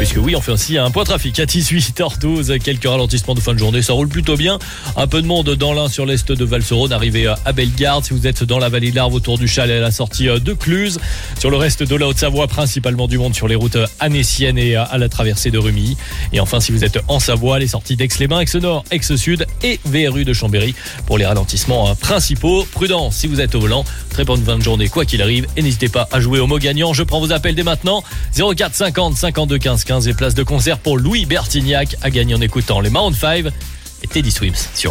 Puisque oui, on fait aussi un point trafic à 18h12. Quelques ralentissements de fin de journée, ça roule plutôt bien. Un peu de monde dans l'Ain sur l'est de Val-Saurone, arrivé à Bellegarde. Si vous êtes dans la vallée de l'Arve, autour du Chalet, à la sortie de Cluse. Sur le reste de la Haute-Savoie, principalement du monde sur les routes annéciennes et à la traversée de Rumilly. Et enfin, si vous êtes en Savoie, les sorties d'Aix-les-Bains, Aix-Nord, Aix-Sud et VRU de Chambéry pour les ralentissements principaux. Prudence si vous êtes au volant. Très bonne fin de journée, quoi qu'il arrive. Et n'hésitez pas à jouer au mot gagnant. Je prends vos appels dès maintenant. 04 50 52 15 15 et place de concert pour Louis Bertignac à gagner en écoutant les Maroon 5 et Teddy Swims sur